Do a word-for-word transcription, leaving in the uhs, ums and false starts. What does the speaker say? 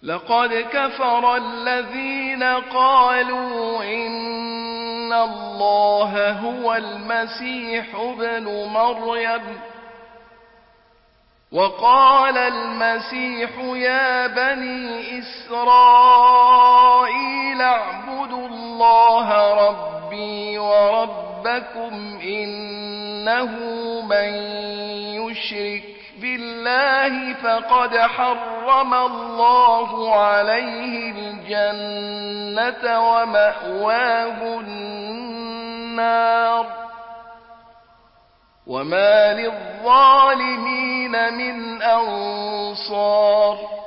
لقد كفر الذين قالوا إن الله هو المسيح ابن مريم وقال المسيح يا بني إسرائيل اعبدوا الله ربي وربكم إنه من يشرك بالله فقد حرم الله عليه الجنة ومأواه النار وما للظالمين من أنصار